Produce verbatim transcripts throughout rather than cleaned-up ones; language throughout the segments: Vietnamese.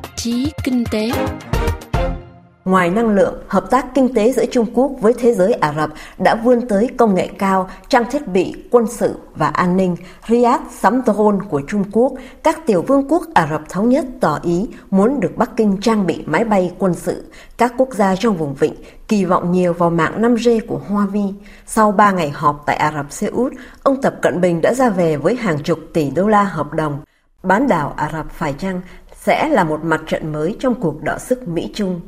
tạp chí kinh tế. Ngoài năng lượng, hợp tác kinh tế giữa Trung Quốc với thế giới Ả Rập đã vươn tới công nghệ cao, trang thiết bị, quân sự và an ninh. Riyadh sắm drone của Trung Quốc, các tiểu vương quốc Ả Rập Thống Nhất tỏ ý muốn được Bắc Kinh trang bị máy bay quân sự. Các quốc gia trong vùng vịnh kỳ vọng nhiều vào mạng năm G của Huawei. Sau ba ngày họp tại Ả Rập Xê Út, ông Tập Cận Bình đã ra về với hàng chục tỷ đô la hợp đồng. Bán đảo Ả Rập phải chăng sẽ là một mặt trận mới trong cuộc đọ sức Mỹ-Trung?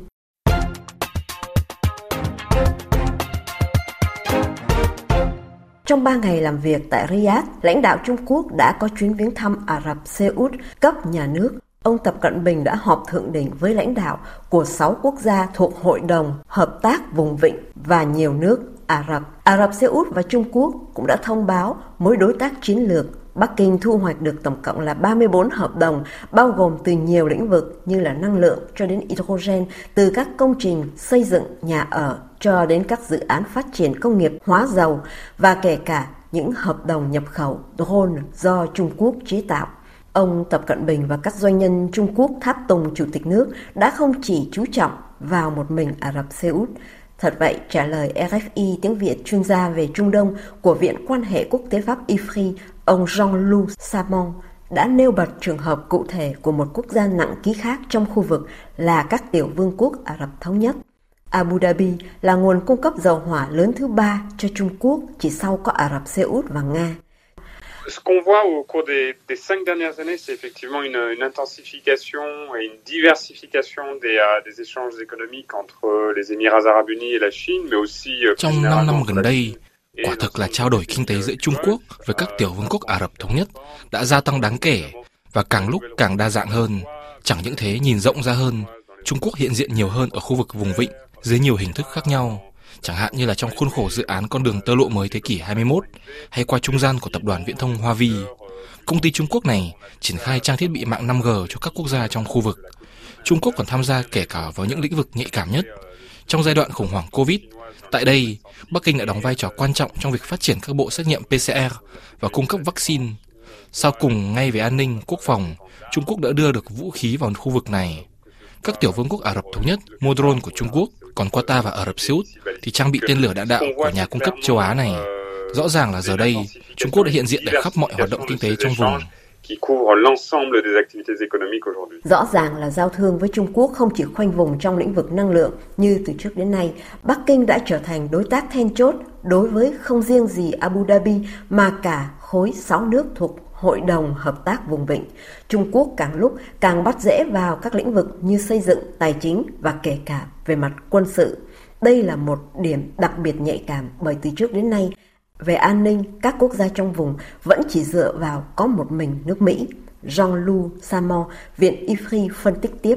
Trong ba ngày làm việc tại Riyadh, lãnh đạo Trung Quốc đã có chuyến viếng thăm Ả Rập Xê Út cấp nhà nước. Ông Tập Cận Bình đã họp thượng đỉnh với lãnh đạo của sáu quốc gia thuộc Hội đồng Hợp tác Vùng Vịnh và nhiều nước Ả Rập. Ả Rập Xê Út và Trung Quốc cũng đã thông báo mối đối tác chiến lược. Bắc Kinh thu hoạch được tổng cộng là ba mươi bốn hợp đồng, bao gồm từ nhiều lĩnh vực như là năng lượng cho đến hydrogen, từ các công trình xây dựng nhà ở cho đến các dự án phát triển công nghiệp hóa dầu và kể cả những hợp đồng nhập khẩu drone do Trung Quốc chế tạo. Ông Tập Cận Bình và các doanh nhân Trung Quốc tháp tùng Chủ tịch nước đã không chỉ chú trọng vào một mình Ả Rập Xê Út. Thật vậy, trả lời rờ ép i tiếng Việt chuyên gia về Trung Đông của Viện Quan hệ Quốc tế Pháp I F R I, ông Jean-Luc Samon đã nêu bật trường hợp cụ thể của một quốc gia nặng ký khác trong khu vực là các tiểu vương quốc Ả Rập Thống Nhất. Abu Dhabi là nguồn cung cấp dầu hỏa lớn thứ ba cho Trung Quốc, chỉ sau có Ả Rập Xê Út và Nga. Ce qu'on voit au cours des, des cinq dernières années, c'est effectivement une, une intensification et une diversification des, uh, des échanges économiques entre les Émirats Arabes Unis et la Chine, mais aussi uh, trong năm năm gần đây, quả thực là trao đổi kinh tế giữa Trung Quốc với các tiểu vương quốc Ả Rập Thống Nhất đã gia tăng đáng kể và càng lúc càng đa dạng hơn. Chẳng những thế, nhìn rộng ra hơn, Trung Quốc hiện diện nhiều hơn ở khu vực vùng vịnh dưới nhiều hình thức khác nhau, chẳng hạn như là trong khuôn khổ dự án con đường tơ lụa mới thế kỷ hai mươi mốt hay qua trung gian của tập đoàn viễn thông Huawei. Công ty Trung Quốc này triển khai trang thiết bị mạng năm G cho các quốc gia trong khu vực. Trung Quốc còn tham gia kể cả vào những lĩnh vực nhạy cảm nhất. Trong giai đoạn khủng hoảng Covid, tại đây, Bắc Kinh đã đóng vai trò quan trọng trong việc phát triển các bộ xét nghiệm pê xê rờ và cung cấp vaccine. Sau cùng, ngay về an ninh, quốc phòng, Trung Quốc đã đưa được vũ khí vào khu vực này. Các tiểu vương quốc Ả Rập Thống Nhất mua drone của Trung Quốc, còn Qatar và Ả Rập Xê Út thì trang bị tên lửa đạn đạo của nhà cung cấp châu Á này. Rõ ràng là giờ đây, Trung Quốc đã hiện diện để khắp mọi hoạt động kinh tế trong vùng. Rõ ràng là giao thương với Trung Quốc không chỉ khoanh vùng trong lĩnh vực năng lượng như từ trước đến nay. Bắc Kinh đã trở thành đối tác then chốt đối với không riêng gì Abu Dhabi mà cả khối sáu nước thuộc Hội đồng Hợp tác Vùng Vịnh. Trung Quốc càng lúc càng bắt rễ vào các lĩnh vực như xây dựng, tài chính và kể cả về mặt quân sự. Đây là một điểm đặc biệt nhạy cảm bởi từ trước đến nay, về an ninh, các quốc gia trong vùng vẫn chỉ dựa vào có một mình nước Mỹ. Jean-Luc Samon, Viện I F R I phân tích tiếp.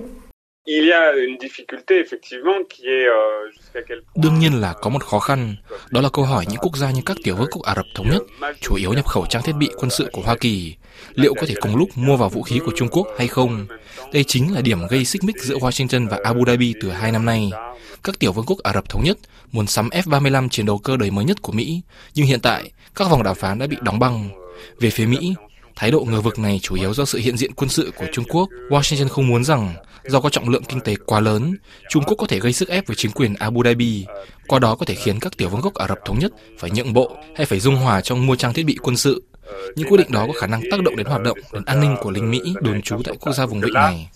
Đương nhiên là có một khó khăn, đó là câu hỏi những quốc gia như các tiểu vương quốc Ả Rập Thống Nhất, chủ yếu nhập khẩu trang thiết bị quân sự của Hoa Kỳ, liệu có thể cùng lúc mua vào vũ khí của Trung Quốc hay không? Đây chính là điểm gây xích mích giữa Washington và Abu Dhabi từ hai năm nay. Các tiểu vương quốc Ả Rập Thống Nhất muốn sắm F ba mươi lăm chiến đấu cơ đời mới nhất của Mỹ, nhưng hiện tại các vòng đàm phán đã bị đóng băng. Về phía Mỹ, thái độ ngờ vực này chủ yếu do sự hiện diện quân sự của Trung Quốc. Washington không muốn rằng do có trọng lượng kinh tế quá lớn, Trung Quốc có thể gây sức ép với chính quyền Abu Dhabi, qua đó có thể khiến các tiểu vương quốc Ả Rập Thống Nhất phải nhượng bộ hay phải dung hòa trong mua trang thiết bị quân sự. Những quyết định đó có khả năng tác động đến hoạt động, đến an ninh của lính Mỹ đồn trú tại quốc gia vùng vịnh này.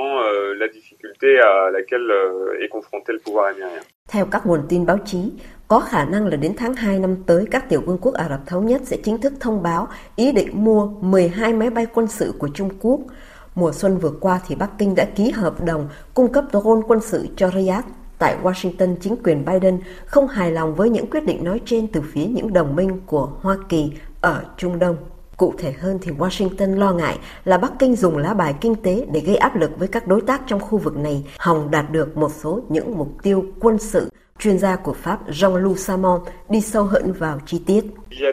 Theo các nguồn tin báo chí, có khả năng là đến tháng hai năm tới, các tiểu vương quốc Ả Rập Thống Nhất sẽ chính thức thông báo ý định mua mười hai máy bay quân sự của Trung Quốc. Mùa xuân vừa qua thì Bắc Kinh đã ký hợp đồng cung cấp drone quân sự cho Riyadh. Tại Washington, chính quyền Biden không hài lòng với những quyết định nói trên từ phía những đồng minh của Hoa Kỳ ở Trung Đông. Cụ thể hơn thì Washington lo ngại là Bắc Kinh dùng lá bài kinh tế để gây áp lực với các đối tác trong khu vực này, hòng đạt được một số những mục tiêu quân sự. Chuyên gia của Pháp Jean-Luc Samon đi sâu hơn vào chi tiết.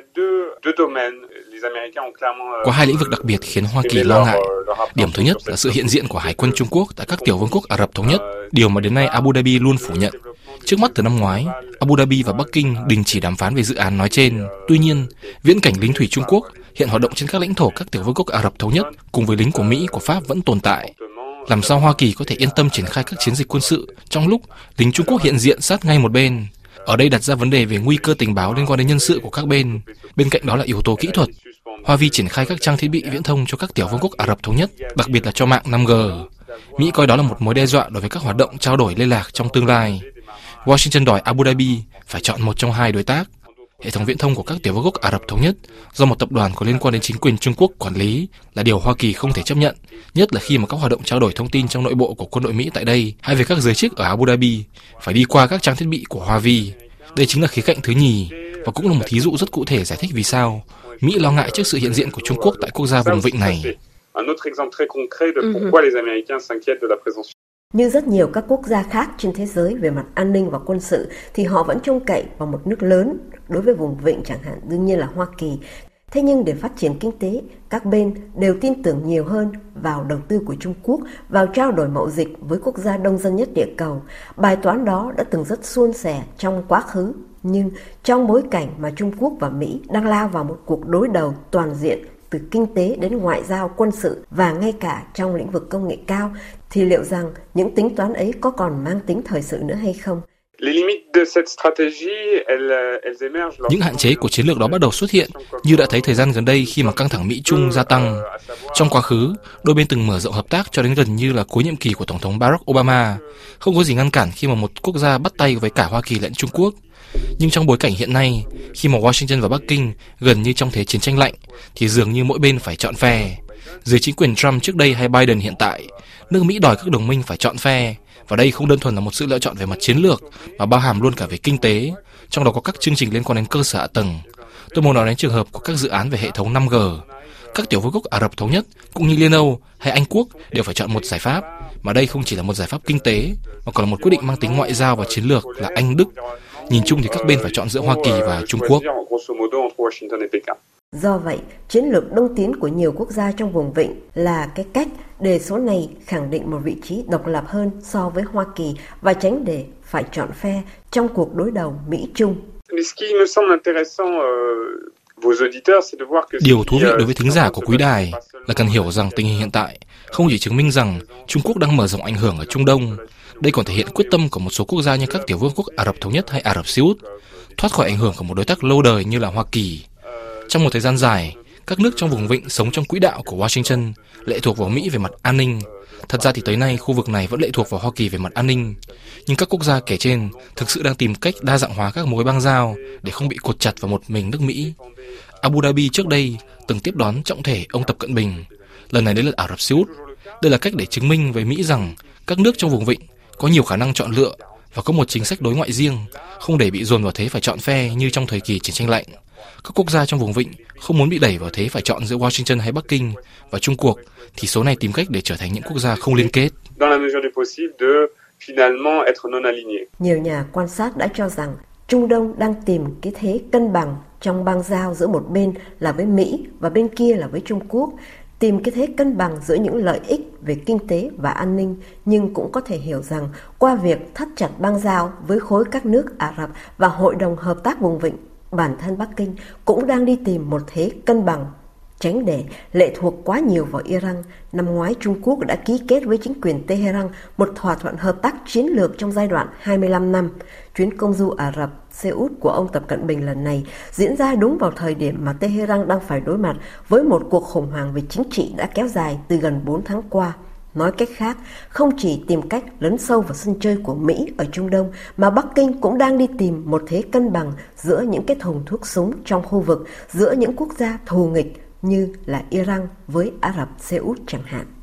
Có hai lĩnh vực đặc biệt khiến Hoa Kỳ lo ngại. Điểm thứ nhất là sự hiện diện của Hải quân Trung Quốc tại các tiểu vương quốc Ả Rập Thống Nhất, điều mà đến nay Abu Dhabi luôn phủ nhận. Trước mắt từ năm ngoái, Abu Dhabi và Bắc Kinh đình chỉ đàm phán về dự án nói trên. Tuy nhiên, viễn cảnh lính thủy Trung Quốc hiện hoạt động trên các lãnh thổ các tiểu vương quốc Ả Rập Thống Nhất cùng với lính của Mỹ, của Pháp vẫn tồn tại. Làm sao Hoa Kỳ có thể yên tâm triển khai các chiến dịch quân sự trong lúc lính Trung Quốc hiện diện sát ngay một bên? Ở đây đặt ra vấn đề về nguy cơ tình báo liên quan đến nhân sự của các bên. Bên cạnh đó là yếu tố kỹ thuật. Hoa Vi triển khai các trang thiết bị viễn thông cho các tiểu vương quốc Ả Rập Thống Nhất, đặc biệt là cho mạng năm G. Mỹ coi đó là một mối đe dọa đối với các hoạt động trao đổi liên lạc trong tương lai. Washington đòi Abu Dhabi phải chọn một trong hai đối tác. Hệ thống viễn thông của các tiểu vương quốc Ả Rập Thống Nhất do một tập đoàn có liên quan đến chính quyền Trung Quốc quản lý là điều Hoa Kỳ không thể chấp nhận, nhất là khi mà các hoạt động trao đổi thông tin trong nội bộ của quân đội Mỹ tại đây hay về các giới chức ở Abu Dhabi phải đi qua các trang thiết bị của Hoa Vi. Đây chính là khía cạnh thứ nhì và cũng là một thí dụ rất cụ thể giải thích vì sao Mỹ lo ngại trước sự hiện diện của Trung Quốc tại quốc gia vùng vịnh này. Như rất nhiều các quốc gia khác trên thế giới về mặt an ninh và quân sự thì họ vẫn trông cậy vào một nước lớn, đối với vùng vịnh chẳng hạn đương nhiên là Hoa Kỳ. Thế nhưng để phát triển kinh tế, các bên đều tin tưởng nhiều hơn vào đầu tư của Trung Quốc, vào trao đổi mậu dịch với quốc gia đông dân nhất địa cầu. Bài toán đó đã từng rất suôn sẻ trong quá khứ, nhưng trong bối cảnh mà Trung Quốc và Mỹ đang lao vào một cuộc đối đầu toàn diện từ kinh tế đến ngoại giao, quân sự và ngay cả trong lĩnh vực công nghệ cao, thì liệu rằng những tính toán ấy có còn mang tính thời sự nữa hay không? Những hạn chế của chiến lược đó bắt đầu xuất hiện, như đã thấy thời gian gần đây khi mà căng thẳng Mỹ-Trung gia tăng. Trong quá khứ, đôi bên từng mở rộng hợp tác cho đến gần như là cuối nhiệm kỳ của Tổng thống Barack Obama. Không có gì ngăn cản khi mà một quốc gia bắt tay với cả Hoa Kỳ lẫn Trung Quốc. Nhưng trong bối cảnh hiện nay, khi mà Washington và Bắc Kinh gần như trong thế chiến tranh lạnh, thì dường như mỗi bên phải chọn phe. Dưới chính quyền Trump trước đây hay Biden hiện tại, nước Mỹ đòi các đồng minh phải chọn phe. Và đây không đơn thuần là một sự lựa chọn về mặt chiến lược, mà bao hàm luôn cả về kinh tế, trong đó có các chương trình liên quan đến cơ sở hạ tầng. Tôi muốn nói đến trường hợp của các dự án về hệ thống năm G. Các tiểu vương quốc Ả Rập Thống Nhất, cũng như Liên Âu hay Anh Quốc đều phải chọn một giải pháp, mà đây không chỉ là một giải pháp kinh tế, mà còn là một quyết định mang tính ngoại giao và chiến lược là Anh, Đức. Nhìn chung thì các bên phải chọn giữa Hoa Kỳ và Trung Quốc. Do vậy, chiến lược đông tiến của nhiều quốc gia trong vùng vịnh là cái cách để số này khẳng định một vị trí độc lập hơn so với Hoa Kỳ và tránh để phải chọn phe trong cuộc đối đầu Mỹ-Trung. Điều thú vị đối với thính giả của quý đài là cần hiểu rằng tình hình hiện tại không chỉ chứng minh rằng Trung Quốc đang mở rộng ảnh hưởng ở Trung Đông, đây còn thể hiện quyết tâm của một số quốc gia như các tiểu vương quốc Ả Rập Thống Nhất hay Ả Rập Xê Út thoát khỏi ảnh hưởng của một đối tác lâu đời như là Hoa Kỳ. Trong một thời gian dài, các nước trong vùng vịnh sống trong quỹ đạo của Washington lệ thuộc vào Mỹ về mặt an ninh. Thật ra thì tới nay khu vực này vẫn lệ thuộc vào Hoa Kỳ về mặt an ninh. Nhưng các quốc gia kể trên thực sự đang tìm cách đa dạng hóa các mối băng giao để không bị cột chặt vào một mình nước Mỹ. Abu Dhabi trước đây từng tiếp đón trọng thể ông Tập Cận Bình. Lần này đến lượt Ả Rập Xê Út. Đây là cách để chứng minh với Mỹ rằng các nước trong vùng vịnh có nhiều khả năng chọn lựa và có một chính sách đối ngoại riêng, không để bị dồn vào thế phải chọn phe như trong thời kỳ chiến tranh lạnh. Các quốc gia trong vùng vịnh không muốn bị đẩy vào thế phải chọn giữa Washington hay Bắc Kinh, và chung cuộc thì số này tìm cách để trở thành những quốc gia không liên kết. Nhiều nhà quan sát đã cho rằng Trung Đông đang tìm cái thế cân bằng trong bang giao giữa một bên là với Mỹ và bên kia là với Trung Quốc, tìm cái thế cân bằng giữa những lợi ích về kinh tế và an ninh, nhưng cũng có thể hiểu rằng qua việc thắt chặt bang giao với khối các nước Ả Rập và Hội đồng Hợp tác Vùng Vịnh, bản thân Bắc Kinh cũng đang đi tìm một thế cân bằng, tránh để lệ thuộc quá nhiều vào Iran. Năm ngoái, Trung Quốc đã ký kết với chính quyền Tehran một thỏa thuận hợp tác chiến lược trong giai đoạn hai mươi lăm năm. Chuyến công du Ả Rập Xê Út của ông Tập Cận Bình lần này diễn ra đúng vào thời điểm mà Tehran đang phải đối mặt với một cuộc khủng hoảng về chính trị đã kéo dài từ gần bốn tháng qua. Nói cách khác, không chỉ tìm cách lấn sâu vào sân chơi của Mỹ ở Trung Đông, mà Bắc Kinh cũng đang đi tìm một thế cân bằng giữa những cái thùng thuốc súng trong khu vực, giữa những quốc gia thù nghịch như là Iran với Ả Rập Xê Út chẳng hạn.